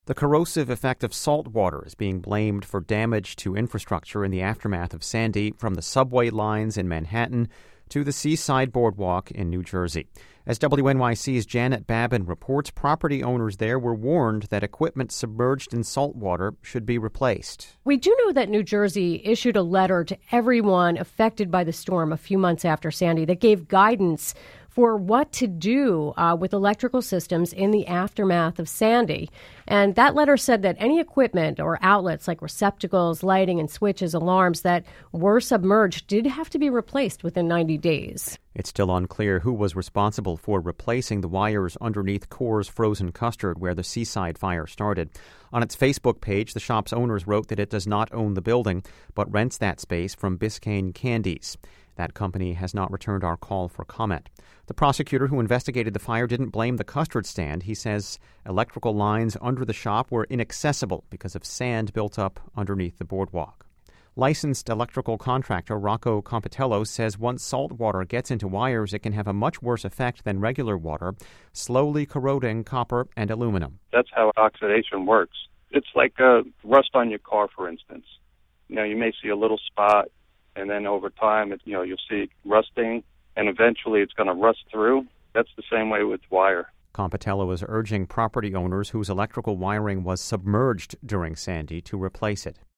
The corrosive effect of salt water is being blamed for damage to infrastructure in the aftermath of Sandy, from the subway lines in Manhattan to the Seaside Boardwalk in New Jersey. As WNYC's Janet Babin reports, property owners there were warned that equipment submerged in salt water should be replaced. We do know that New Jersey issued a letter to everyone affected by the storm a few months after Sandy that gave guidance for what to do with electrical systems in the aftermath of Sandy. And that letter said that any equipment or outlets like receptacles, lighting, and switches, alarms that were submerged did have to be replaced within 90 days. It's still unclear who was responsible for replacing the wires underneath Coors Frozen Custard, where the Seaside fire started. On its Facebook page, the shop's owners wrote that it does not own the building, but rents that space from Biscayne Candies. That company has not returned our call for comment. The prosecutor who investigated the fire didn't blame the custard stand. He says electrical lines under the shop were inaccessible because of sand built up underneath the boardwalk. Licensed electrical contractor Rocco Compitello says once salt water gets into wires, it can have a much worse effect than regular water, slowly corroding copper and aluminum. That's how oxidation works. It's like rust on your car, for instance. You may see a little spot, and then over time, you'll see rusting, and eventually it's going to rust through. That's the same way with wire. Compitello is urging property owners whose electrical wiring was submerged during Sandy to replace it.